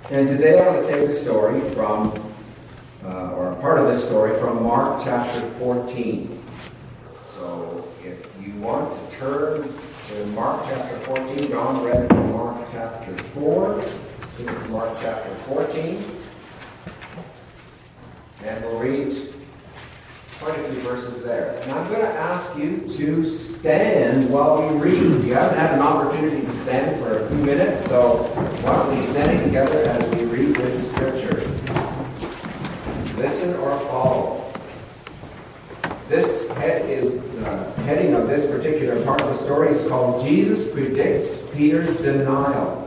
And today I want to take a story from, or a part of this story from Mark chapter 14. So if you want to turn to Mark chapter 14, Don read from Mark chapter 4. This is Mark chapter 14. And we'll read quite a few verses there. And I'm going to ask you to stand while we read. You haven't had an opportunity to stand for a few minutes, so why don't we stand together as we read this scripture. Listen or follow. This is the heading of this particular part of the story is called Jesus Predicts Peter's Denial.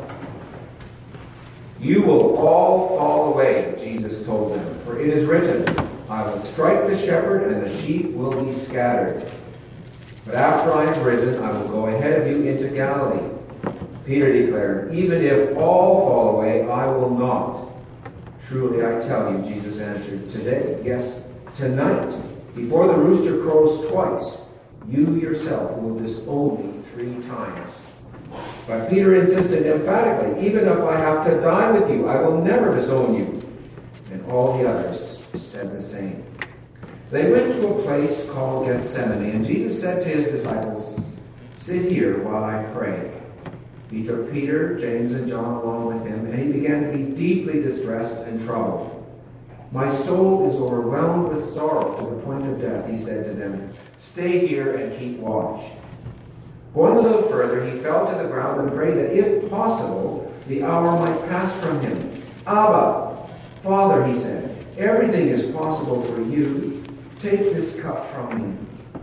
You will all fall away, Jesus told them, for it is written, I will strike the shepherd and the sheep will be scattered. But after I have risen, I will go ahead of you into Galilee. Peter declared, even if all fall away, I will not. Truly I tell you, Jesus answered, today, yes, tonight, before the rooster crows twice, you yourself will disown me 3 times. But Peter insisted emphatically, even if I have to die with you, I will never disown you. And all the others said the same. They went to a place called Gethsemane, and Jesus said to his disciples, sit here while I pray. He took Peter, James, and John along with him, and he began to be deeply distressed and troubled. My soul is overwhelmed with sorrow to the point of death, he said to them. Stay here and keep watch. Going a little further, he fell to the ground and prayed that, if possible, the hour might pass from him. Abba, Father, he said, everything is possible for you. Take this cup from me.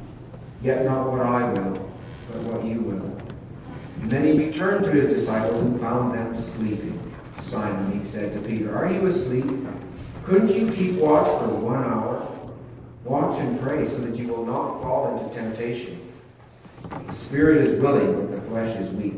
Yet not what I will, but what you will. And then he returned to his disciples and found them sleeping. Simon, he said to Peter, are you asleep? Couldn't you keep watch for 1 hour? Watch and pray so that you will not fall into temptation. The spirit is willing, but the flesh is weak.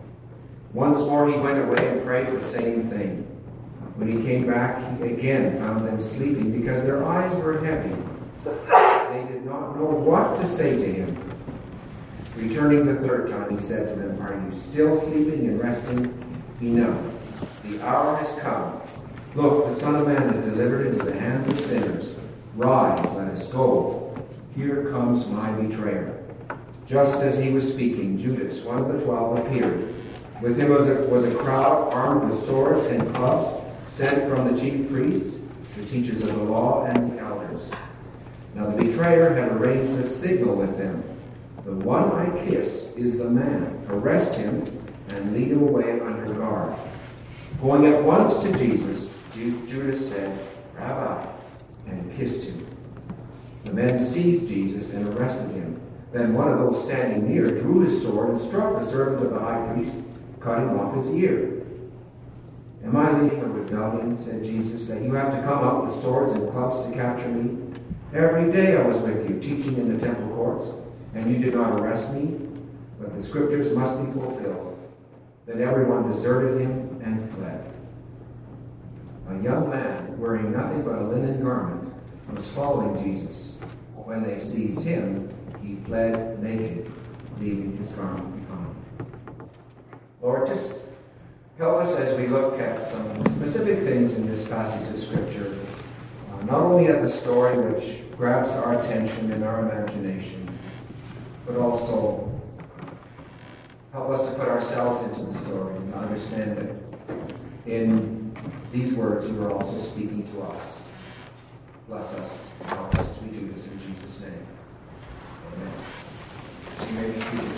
Once more he went away and prayed the same thing. When he came back, he again found them sleeping because their eyes were heavy. They did not know what to say to him. Returning the 3rd time, he said to them, are you still sleeping and resting? Enough. The hour has come. Look, the Son of Man is delivered into the hands of sinners. Rise, let us go. Here comes my betrayer. Just as he was speaking, Judas, one of the 12, appeared. With him was a crowd armed with swords and clubs, sent from the chief priests, the teachers of the law, and the elders. Now the betrayer had arranged a signal with them. The one I kiss is the man. Arrest him and lead him away under guard. Going at once to Jesus, Judas said, Rabbi, and kissed him. The men seized Jesus and arrested him. Then one of those standing near drew his sword and struck the servant of the high priest, cutting off his ear. Am I leading a rebellion, said Jesus, that you have to come up with swords and clubs to capture me? Every day I was with you, teaching in the temple courts, and you did not arrest me, but the scriptures must be fulfilled. Then everyone deserted him and fled. A young man, wearing nothing but a linen garment, was following Jesus. When they seized him, he fled naked, leaving his garment behind. Lord, just help us as we look at some specific things in this passage of Scripture, not only at the story which grabs our attention and our imagination, but also help us to put ourselves into the story and understand that in these words you are also speaking to us. Bless us and help us as we do this in Jesus' name. Amen. You may be seated.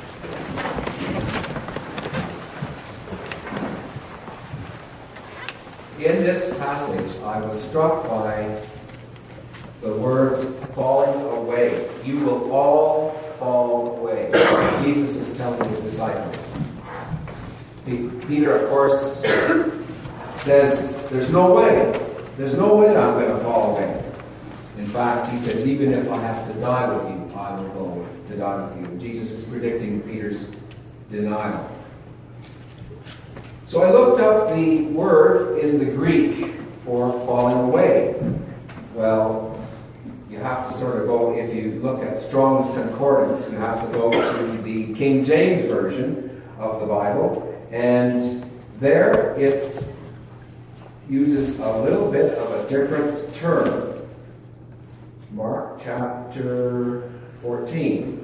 In this passage, I was struck by the words falling away. You will all fall away. Jesus is telling his disciples. Peter, of course, says, there's no way. There's no way I'm going to fall away. In fact, he says, even if I have to die with you, I will go to die with you. Jesus is predicting Peter's denial. So I looked up the word in the Greek for falling away. Well, you have to sort of go, if you look at Strong's Concordance, you have to go to the King James Version of the Bible. And there it uses a little bit of a different term. Mark chapter 14.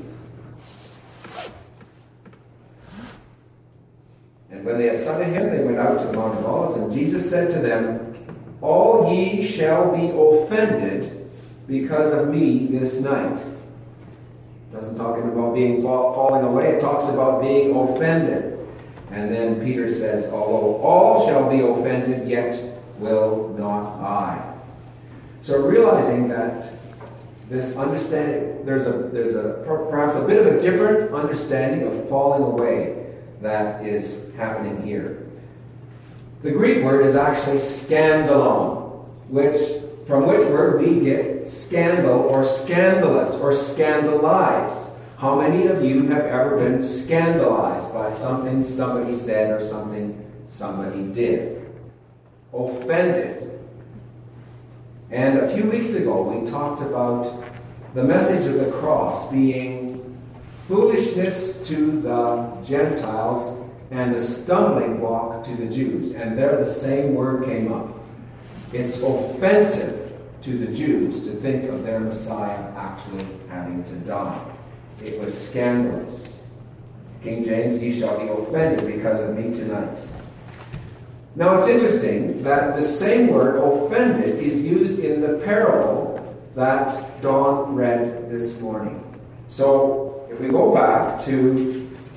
And when they had sung a hymn, they went out to the Mount of Olives, and Jesus said to them, "All ye shall be offended because of me this night." It doesn't talk about being falling away, it talks about being offended. And then Peter says, "Although all shall be offended, yet will not I." So realizing that this understanding, there's perhaps a bit of a different understanding of falling away that is happening here. The Greek word is actually scandalon, from which word we get scandal or scandalous or scandalized. How many of you have ever been scandalized by something somebody said or something somebody did? Offended. And a few weeks ago we talked about the message of the cross being foolishness to the Gentiles and a stumbling block to the Jews. And there the same word came up. It's offensive to the Jews to think of their Messiah actually having to die. It was scandalous. King James, "Ye shall be offended because of me tonight." Now it's interesting that the same word, offended, is used in the parable that Dawn read this morning. So if we go back to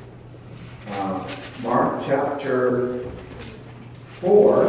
Mark chapter 4,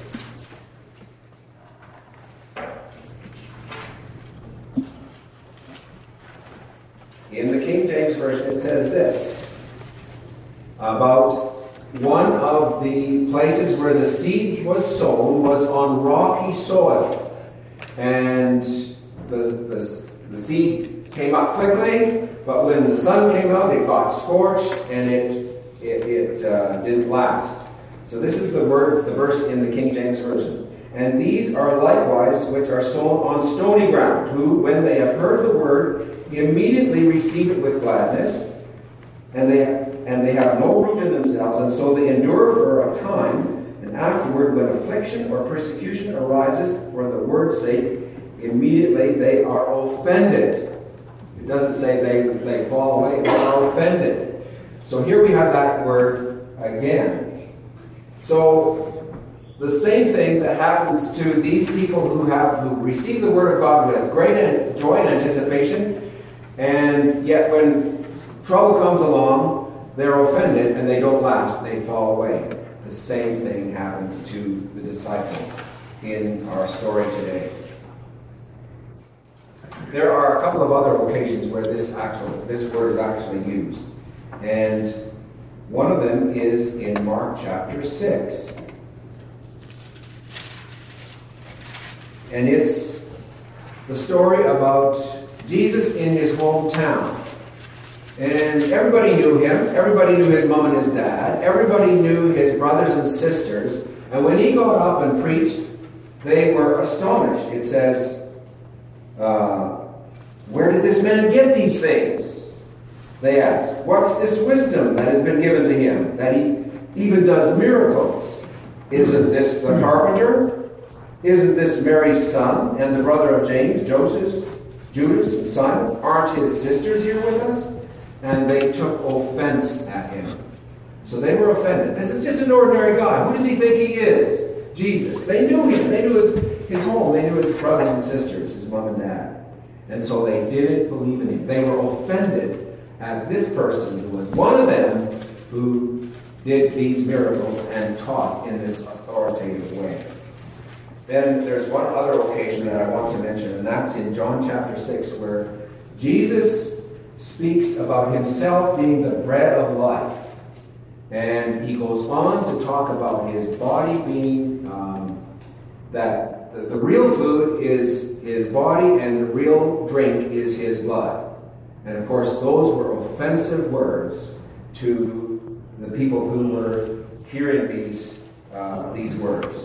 in the King James Version, it says this about one of the places where the seed was sown was on rocky soil. And the seed came up quickly, but when the sun came out, it got scorched and it didn't last. So this is the verse in the King James Version. "And these are likewise which are sown on stony ground, who, when they have heard the word, immediately receive it with gladness, and they have no root in themselves, and so they endure for a time, and afterward, when affliction or persecution arises for the word's sake, immediately they are offended." It doesn't say they fall away, they are offended. So here we have that word again. So the same thing that happens to these people who receive the word of God with great joy and anticipation, and yet when trouble comes along, they're offended and they don't last, they fall away. The same thing happened to the disciples in our story today. There are a couple of other occasions where this word is actually used. And one of them is in Mark chapter 6. And it's the story about Jesus in his hometown. And everybody knew him. Everybody knew his mom and his dad. Everybody knew his brothers and sisters. And when he got up and preached, they were astonished. It says, "Where did this man get these things?" They asked. "What's this wisdom that has been given to him, that he even does miracles? Isn't this the carpenter? Isn't this Mary's son, and the brother of James, Joseph, Judas, and Simon? Aren't his sisters here with us?" And they took offense at him. So they were offended. This is just an ordinary guy. Who does he think he is? Jesus. They knew him. They knew his home. They knew his brothers and sisters, his mom and dad. And so they didn't believe in him. They were offended at this person who was one of them who did these miracles and taught in this authoritative way. Then there's one other occasion that I want to mention, and that's in John chapter 6, where Jesus speaks about himself being the bread of life. And he goes on to talk about his body being, that the real food is his body and the real drink is his blood. And of course, those were offensive words to the people who were hearing these words.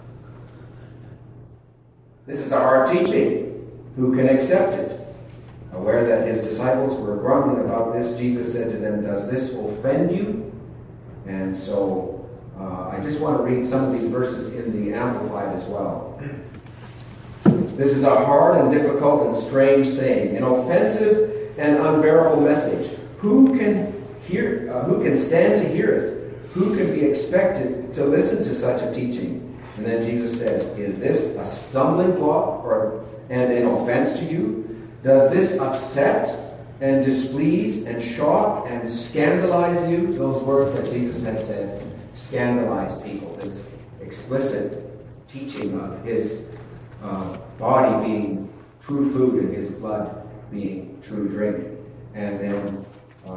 This is a hard teaching. Who can accept it? Aware that his disciples were grumbling about this, Jesus said to them, "Does this offend you?" And so I just want to read some of these verses in the Amplified as well. This is a hard and difficult and strange saying, an offensive and unbearable message. Who can stand to hear it? Who can be expected to listen to such a teaching? And then Jesus says, is this a stumbling block and an offense to you? Does this upset and displease and shock and scandalize you? Those words that Jesus had said scandalize people. This explicit teaching of his body being true food and his blood being true drink. And then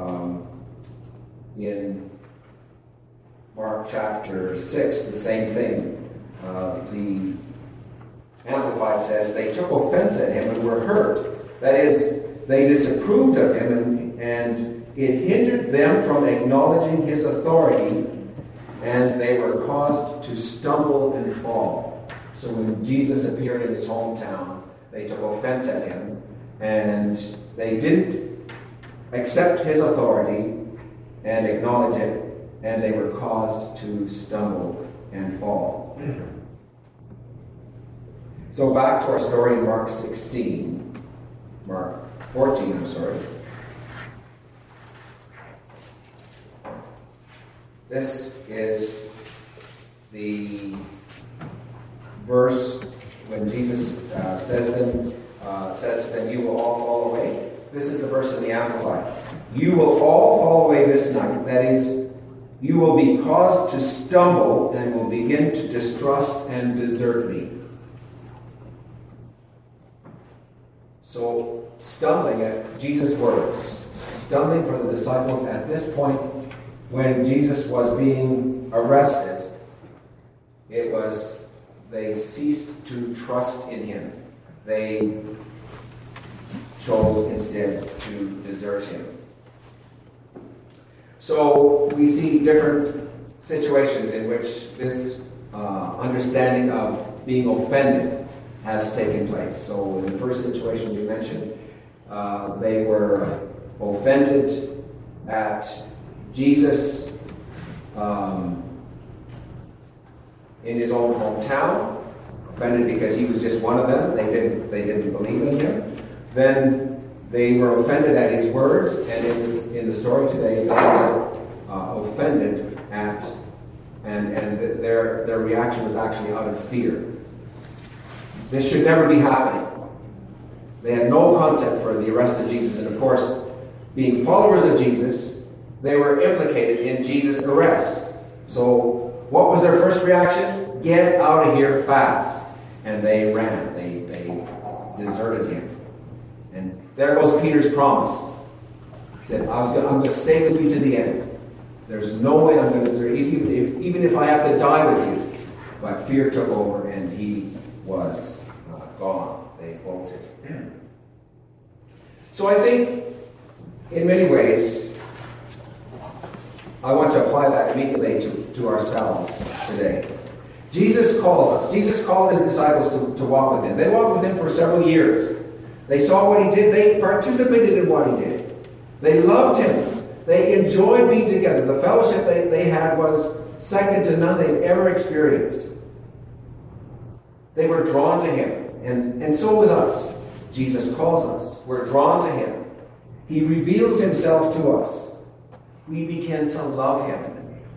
in Mark chapter 6, the same thing. The Amplified says, they took offense at him and were hurt. That is, they disapproved of him and it hindered them from acknowledging his authority, and they were caused to stumble and fall. So when Jesus appeared in his hometown, they took offense at him and they didn't accept his authority and acknowledge it, and they were caused to stumble and fall. So back to our story in Mark 14, I'm sorry. This is the verse when Jesus said to them, you will all fall away. This is the verse in the Amplified. You will all fall away this night. That is, you will be caused to stumble and will begin to distrust and desert me. So, stumbling at Jesus' words, stumbling for the disciples at this point when Jesus was being arrested, it was they ceased to trust in him. They chose instead to desert him. So we see different situations in which this understanding of being offended has taken place. So in the first situation we mentioned, they were offended at Jesus in his own hometown, offended because he was just one of them. They didn't believe in him. Then they were offended at his words, and in the story today, they were offended at, and their reaction was actually out of fear. This should never be happening. They had no concept for the arrest of Jesus, and of course, being followers of Jesus, they were implicated in Jesus' arrest. So, what was their first reaction? Get out of here fast. And they ran. They deserted him. And there goes Peter's promise. He said, I'm going to stay with you to the end. There's no way I'm going to desert you, even if I have to die with you. But fear took over, and he was gone. They bolted. So I think, in many ways, I want to apply that immediately to ourselves today. Jesus calls us. Jesus called his disciples to walk with him. They walked with him for several years. They saw what he did. They participated in what he did. They loved him. They enjoyed being together. The fellowship they had was second to none they'd ever experienced. They were drawn to him. And so with us. Jesus calls us. We're drawn to him. He reveals himself to us. We begin to love him.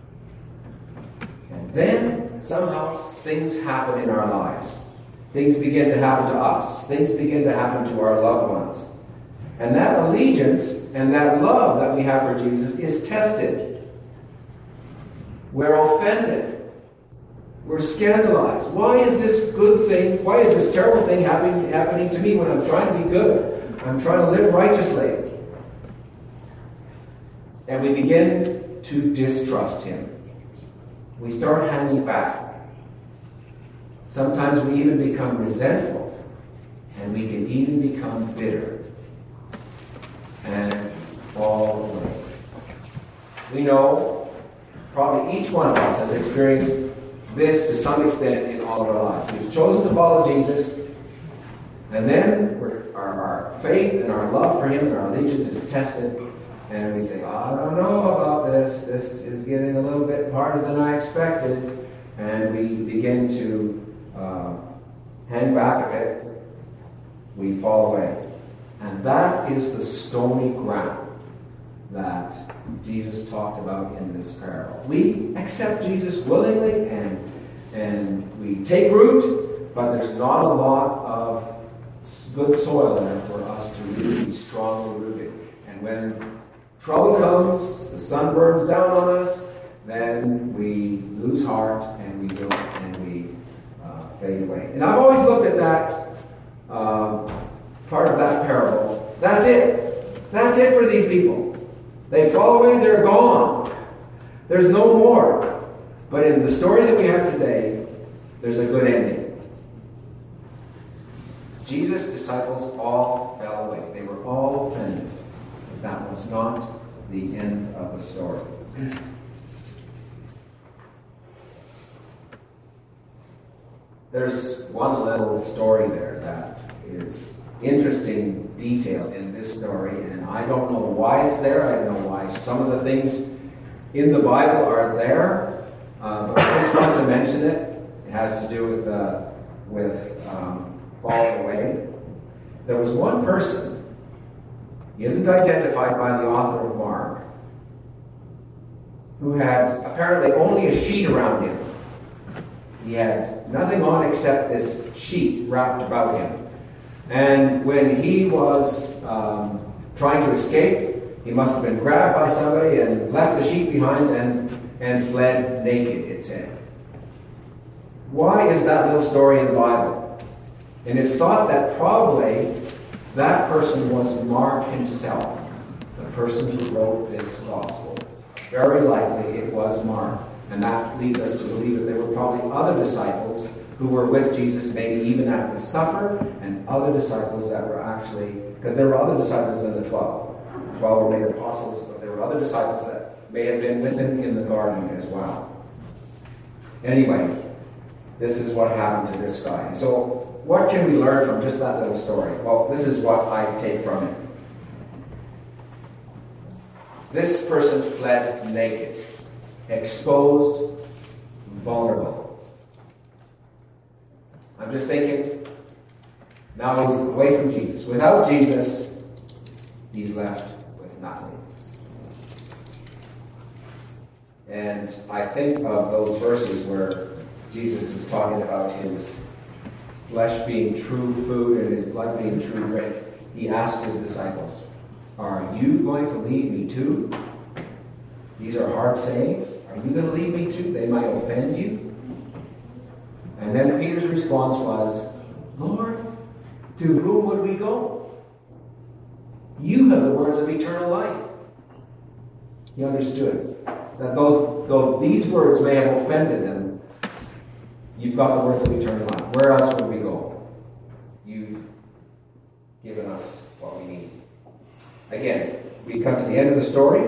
And then somehow things happen in our lives. Things begin to happen to us. Things begin to happen to our loved ones. And that allegiance and that love that we have for Jesus is tested. We're offended. We're scandalized. Why is this good thing, why is this terrible thing happening to me when I'm trying to be good? I'm trying to live righteously. And we begin to distrust him. We start hanging back. Sometimes we even become resentful, and we can even become bitter and fall away. We know probably each one of us has experienced this to some extent in all of our lives. We've chosen to follow Jesus, and then our faith and our love for him and our allegiance is tested, And we say, I don't know about this. This is getting a little bit harder than I expected. And we begin to hang back a bit. We fall away. And that is the stony ground that Jesus talked about in this parable. We accept Jesus willingly and we take root, but there's not a lot of good soil there for us to really be strongly rooted. And when trouble comes, the sun burns down on us, then we lose heart and we wilt and we fade away. And I've always looked at that part of that parable. That's it. That's it for these people. They fall away, they're gone. There's no more. But in the story that we have today, there's a good ending. Jesus' disciples all fell away. They were all offended. But that was not the end of the story. There's one little story there that is interesting detail in this story, and I don't know why it's there. I don't know why some of the things in the Bible are there, but I just want to mention it. It has to do with falling away. There was one person, he isn't identified by the author of Mark, who had apparently only a sheet around him. He had nothing on except this sheet wrapped about him. And when he was trying to escape, he must have been grabbed by somebody and left the sheet behind and fled naked, it said. Why is that little story in the Bible? And it's thought that probably that person was Mark himself, the person who wrote this gospel. Very likely it was Mark. And that leads us to believe that there were probably other disciples who were with Jesus, maybe even at the supper, and other disciples that were actually, because there were other disciples than the 12. The 12 were made apostles, but there were other disciples that may have been with him in the garden as well. Anyway, this is what happened to this guy. And so, what can we learn from just that little story? Well, this is what I take from it. This person fled naked, exposed, vulnerable. I'm just thinking, now he's away from Jesus. Without Jesus, he's left with nothing. And I think of those verses where Jesus is talking about his flesh being true food and his blood being true drink. He asked his disciples, are you going to leave me too? These are hard sayings. Are you going to leave me too? They might offend you. And then Peter's response was, Lord, to whom would we go? You have the words of eternal life. He understood that though these words may have offended them, you've got the words of eternal life. Where else would we go? You've given us what we need. Again, we come to the end of the story.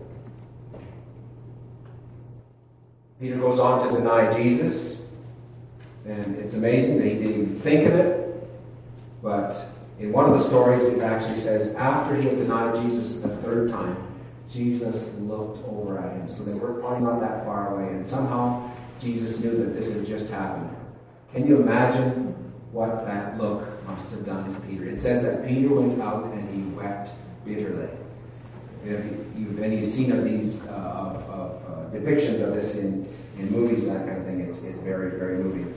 Peter goes on to deny Jesus. And it's amazing that he didn't even think of it. But in one of the stories, it actually says, after he had denied Jesus the third time, Jesus looked over at him. So they were probably not that far away. And somehow, Jesus knew that this had just happened. Can you imagine what that look must have done to Peter? It says that Peter went out and he wept bitterly. If any you've seen of these depictions of this in movies, that kind of thing, it's very, very moving.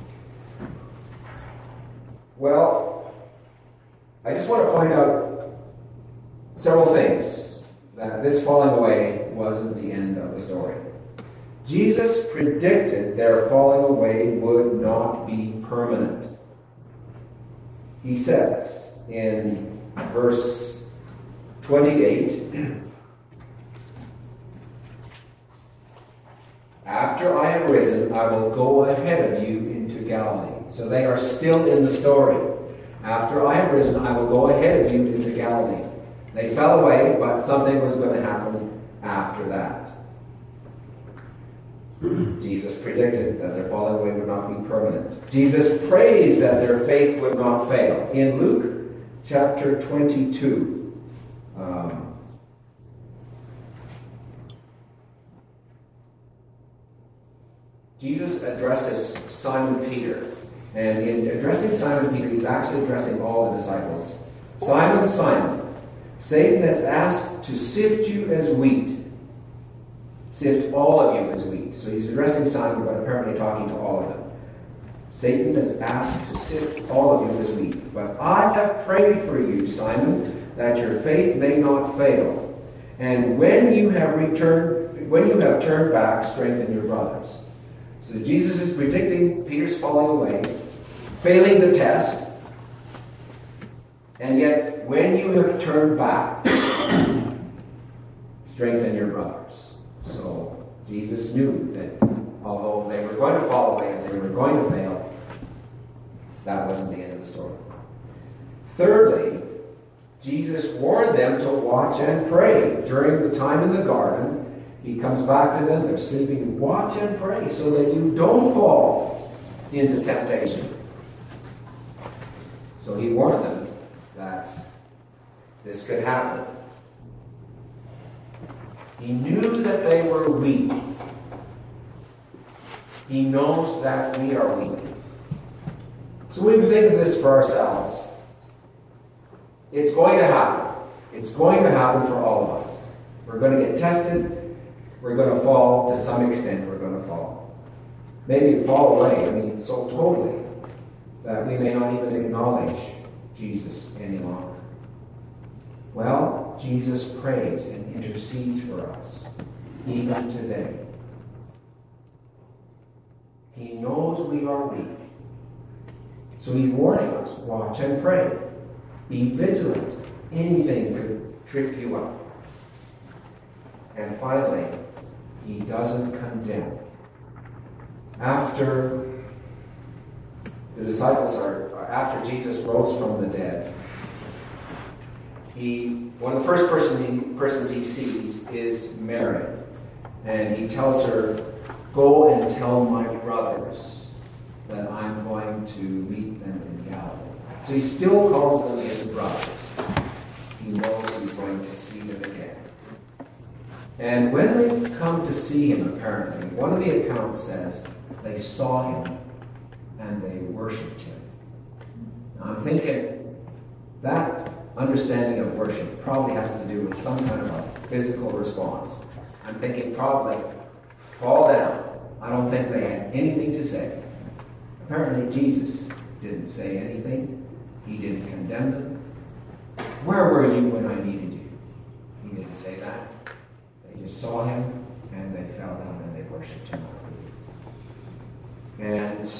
Well, I just want to point out several things. That this falling away wasn't the end of the story. Jesus predicted their falling away would not be permanent. He says in verse 28, after I have risen, I will go ahead of you into Galilee. So they are still in the story. After I have risen, I will go ahead of you into Galilee. They fell away, but something was going to happen after that. Jesus predicted that their falling away would not be permanent. Jesus prays that their faith would not fail. In Luke chapter 22, Jesus addresses Simon Peter. And in addressing Simon Peter, he's actually addressing all the disciples. Simon, Simon, Satan has asked to sift you as wheat. Sift all of you as wheat. So he's addressing Simon, but apparently talking to all of them. Satan has asked to sift all of you as wheat. But I have prayed for you, Simon, that your faith may not fail. And when you have turned back, strengthen your brothers. So Jesus is predicting Peter's falling away, failing the test, and yet when you have turned back, strengthen your brothers. So Jesus knew that although they were going to fall away and they were going to fail, that wasn't the end of the story. Thirdly, Jesus warned them to watch and pray. During the time in the garden, he comes back to them, they're sleeping. Watch and pray so that you don't fall into temptation. So he warned them that this could happen. He knew that they were weak. He knows that we are weak. So we can think of this for ourselves. It's going to happen. It's going to happen for all of us. We're going to get tested. We're going to fall to some extent. We're going to fall. Maybe fall away. So totally that we may not even acknowledge Jesus any longer. Well, Jesus prays and intercedes for us, even today. He knows we are weak. So he's warning us, watch and pray. Be vigilant. Anything could trip you up. And finally, he doesn't condemn. After after Jesus rose from the dead, one of the first persons he sees is Mary. And he tells her, go and tell my brothers that I'm going to meet them in Galilee. So he still calls them his brothers. He knows he's going to see them again. And when they come to see him, apparently, one of the accounts says they saw him and they worshipped him. Now I'm thinking that understanding of worship probably has to do with some kind of a physical response. I'm thinking probably fall down. I don't think they had anything to say. Apparently Jesus didn't say anything. He didn't condemn them. Where were you when I needed you? He didn't say that. They just saw him and they fell down and they worshipped him. And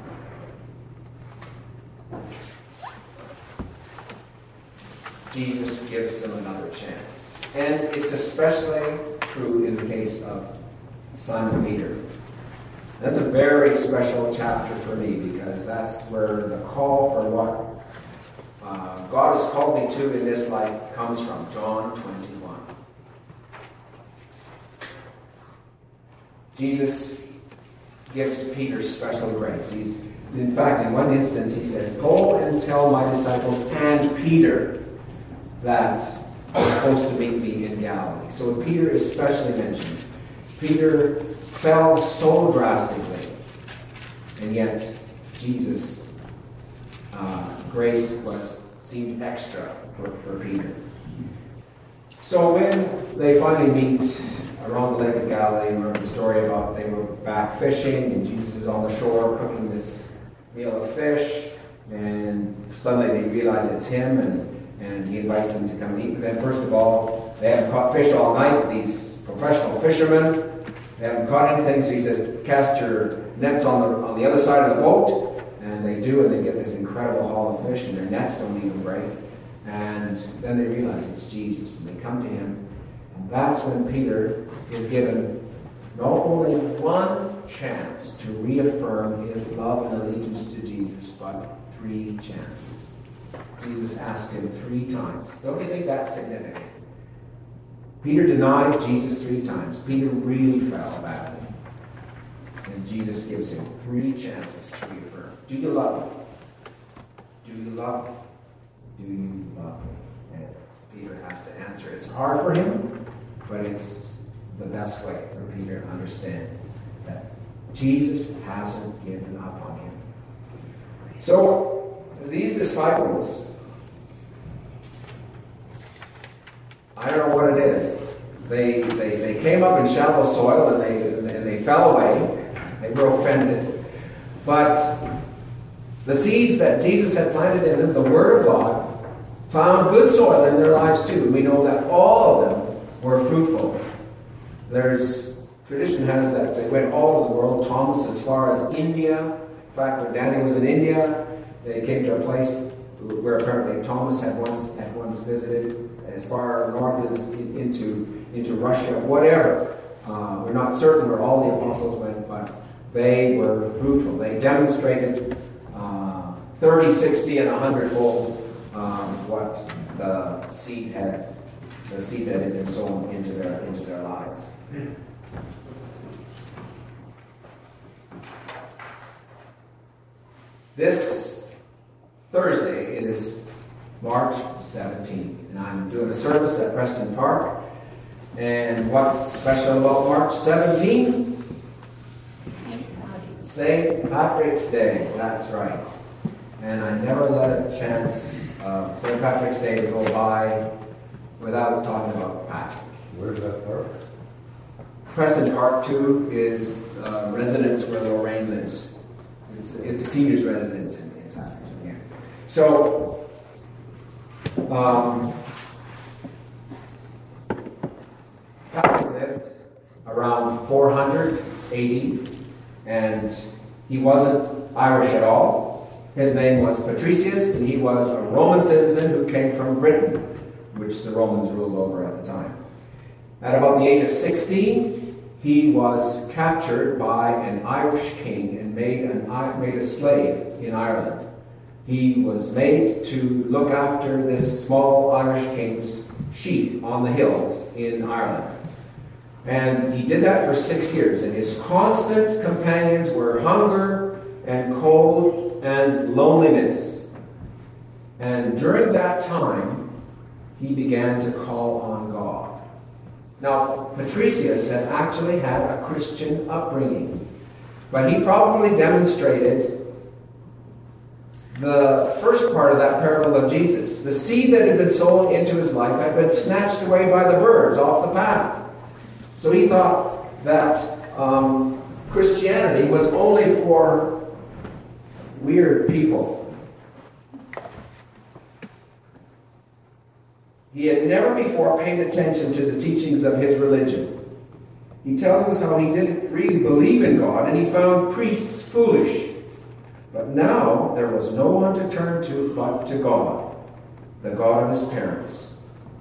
Jesus gives them another chance. And it's especially true in the case of Simon Peter. That's a very special chapter for me because that's where the call for what God has called me to in this life comes from. John 21. Jesus gives Peter special grace. In fact, in one instance, he says, go and tell my disciples and Peter that they're supposed to meet me in Galilee. So Peter is specially mentioned. Peter fell so drastically, and yet Jesus' grace seemed extra for Peter. So when they finally meet around the Lake of Galilee, remember the story about they were back fishing, and Jesus is on the shore cooking this meal of fish, and suddenly they realize it's him, and he invites them to come eat with them. First of all, they haven't caught fish all night, these professional fishermen. They haven't caught anything, so he says, cast your nets on the other side of the boat. And they do, and they get this incredible haul of fish, and their nets don't even break. And then they realize it's Jesus, and they come to him. And that's when Peter is given not only one chance to reaffirm his love and allegiance to Jesus, but 3 chances. Jesus asked him 3 times. Don't you think that's significant? Peter denied Jesus 3 times. Peter really fell badly. And Jesus gives him 3 chances to reaffirm. Do you love me? Do you love me? Do you love me? And Peter has to answer. It's hard for him, but it's the best way for Peter to understand that Jesus hasn't given up on him. So these disciples, I don't know what it is. They came up in shallow soil and they fell away. They were offended. But the seeds that Jesus had planted in them, the Word of God, found good soil in their lives too. We know that all of them were fruitful. Tradition has that they went all over the world. Thomas as far as India. In fact, when Danny was in India, they came to a place where apparently Thomas had once visited, as far north as into Russia, whatever. We're not certain where all the apostles went, but they were fruitful. They demonstrated 30, 60, and 100-fold what the seed had been sown into their lives. This Thursday is March 17th, and I'm doing a service at Preston Park. And what's special about March 17th? St. Patrick's Day, that's right. And I never let a chance of St. Patrick's Day to go by without talking about Patrick. Where's that park? Preston Park, too, is residence where Lorraine lives. It's a senior's residence in Saskatoon. Yeah. So, Patrick lived around 480, and he wasn't Irish at all. His name was Patricius, and he was a Roman citizen who came from Britain, which the Romans ruled over at the time. At about the age of 16, he was captured by an Irish king and made a slave in Ireland. He was made to look after this small Irish king's sheep on the hills in Ireland. And he did that for 6 years, and his constant companions were hunger and cold and loneliness. And during that time, he began to call on God. Now, Patricius had actually had a Christian upbringing, but he probably demonstrated the first part of that parable of Jesus. The seed that had been sown into his life had been snatched away by the birds off the path. So he thought that Christianity was only for weird people. He had never before paid attention to the teachings of his religion. He tells us how he didn't really believe in God, and he found priests foolish. But now there was no one to turn to but to God, the God of his parents.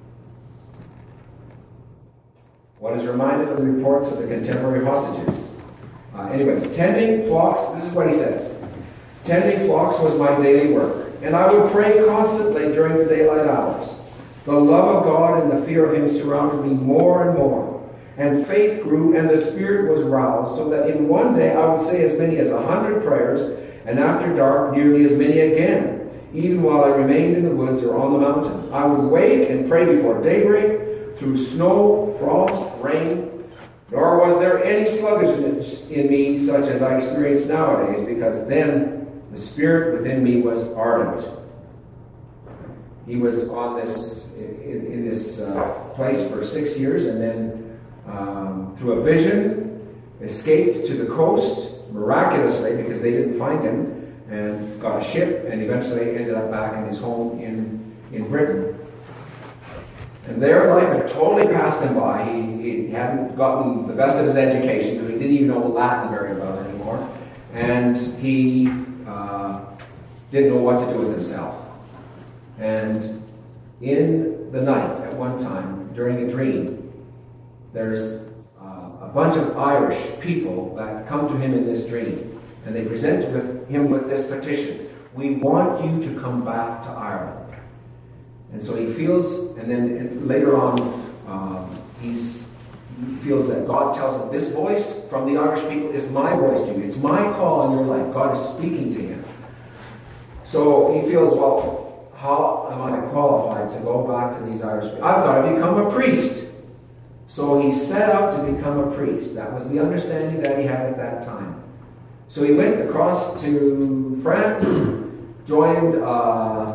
One is reminded of the reports of the contemporary hostages. Tending flocks, this is what he says. Tending flocks was my daily work, and I would pray constantly during the daylight hours. The love of God and the fear of him surrounded me more and more, and faith grew and the spirit was roused, so that in one day I would say as many as 100 prayers, and after dark nearly as many again, even while I remained in the woods or on the mountain. I would wake and pray before daybreak, through snow, frost, rain, nor was there any sluggishness in me such as I experience nowadays, because then the spirit within me was ardent. He was on in this place for 6 years, and then through a vision escaped to the coast miraculously, because they didn't find him, and got a ship, and eventually ended up back in his home in Britain. And there life had totally passed him by. He hadn't gotten the best of his education, so he didn't even know Latin very well anymore, and he didn't know what to do with himself. And in the night, at one time, during a dream, there's a bunch of Irish people that come to him in this dream, and they present him with this petition: we want you to come back to Ireland. And so he feels, and then later on, he feels that God tells him, this voice from the Irish people is my voice to you. It's my call on your life. God is speaking to him. So he feels, well, how am I qualified to go back to these Irish people? I've got to become a priest. So he set out to become a priest. That was the understanding that he had at that time. So he went across to France, joined a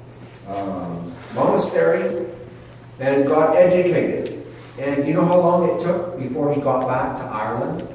monastery, and got educated. And you know how long it took before he got back to Ireland?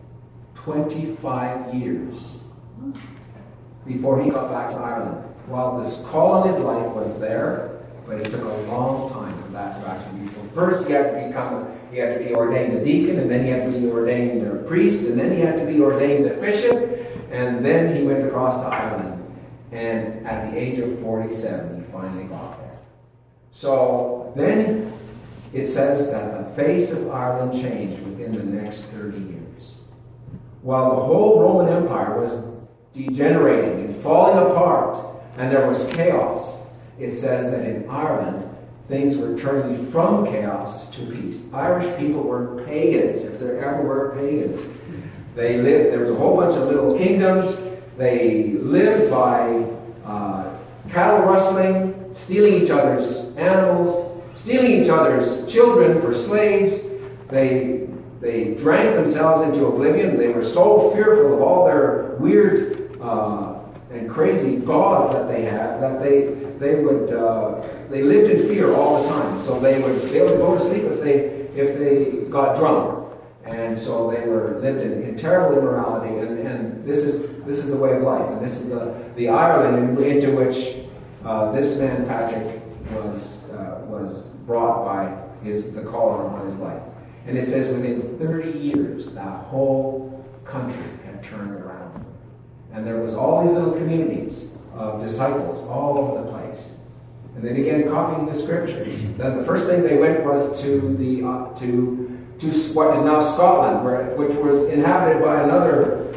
25 years before he got back to Ireland. While this call on his life was there, but it took a long time for that to actually be fulfilled. First, he had to be ordained a deacon, and then he had to be ordained a priest, and then he had to be ordained a bishop, and then he went across to Ireland. And at the age of 47, he finally got there. So then it says that the face of Ireland changed within the next 30 years. While the whole Roman Empire was degenerating and falling apart, and there was chaos, it says that in Ireland, things were turning from chaos to peace. Irish people were pagans, if there ever were pagans. There was a whole bunch of little kingdoms. They lived by cattle rustling, stealing each other's animals, stealing each other's children for slaves. They drank themselves into oblivion. They were so fearful of all their weird and crazy gods that they had that they lived in fear all the time. So they would go to sleep if they got drunk, and so they lived in terrible immorality. And this is the way of life, and this is the Ireland into which this man Patrick was brought by the call on his life. And it says within 30 years, that whole country had turned around. And there was all these little communities of disciples all over the place. And they began copying the scriptures. Then the first thing they went was to what is now Scotland, which was inhabited by another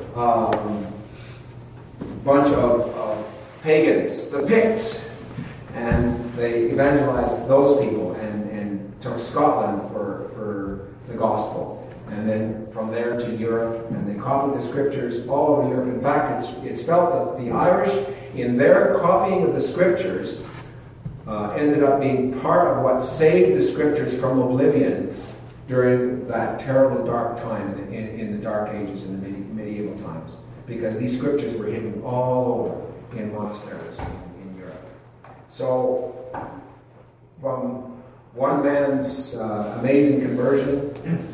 bunch of pagans, the Picts. And they evangelized those people and took Scotland for the gospel. And then from there to Europe, and they copied the scriptures all over Europe. In fact, it's felt that the Irish, in their copying of the scriptures, ended up being part of what saved the scriptures from oblivion during that terrible dark time in the Dark Ages, in the medieval times. Because these scriptures were hidden all over in monasteries in Europe. So, from one man's amazing conversion,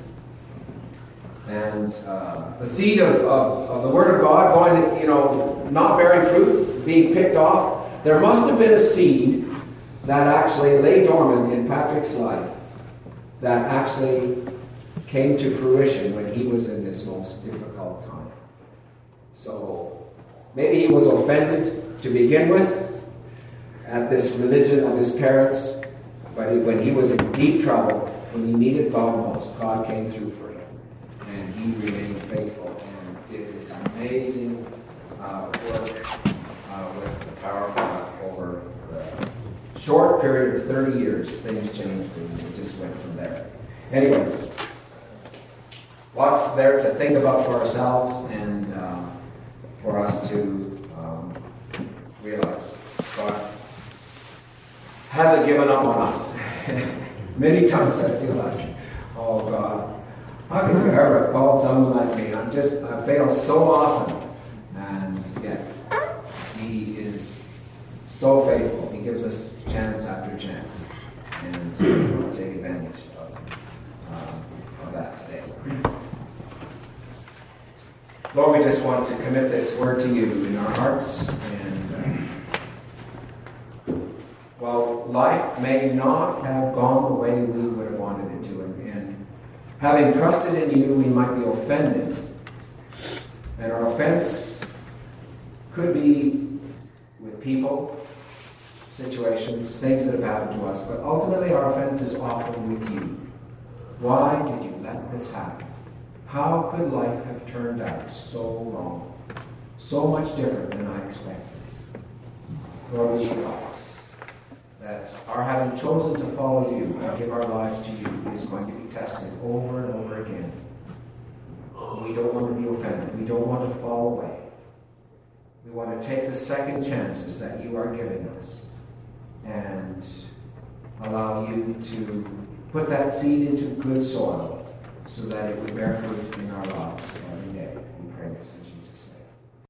and the seed of the Word of God going, not bearing fruit, being picked off, there must have been a seed that actually lay dormant in Patrick's life that actually came to fruition when he was in this most difficult time. So maybe he was offended to begin with at this religion of his parents, but when he was in deep trouble, when he needed God most, God came through for him. And he remained faithful and did this amazing work with the power of God over the short period of 30 years. Things changed and it just went from there. Anyways, lots there to think about for ourselves and for us to realize God hasn't given up on us. Many times I feel like, oh God, how could you ever have called someone like me? I fail so often. And yet, He is so faithful. He gives us chance after chance. And we want to take advantage of that today. Lord, we just want to commit this word to you in our hearts. And while life may not have gone the way we would have wanted it to, and having trusted in you, we might be offended. And our offense could be with people, situations, things that have happened to us, but ultimately our offense is often with you. Why did you let this happen? How could life have turned out so wrong? So much different than I expected. Lord, we realize that our having chosen to follow you and give our lives to you is going to be tested over and over again. We don't want to be offended. We don't want to fall away. We want to take the second chances that you are giving us and allow you to put that seed into good soil so that it would bear fruit in our lives every day. We pray this in Jesus' name.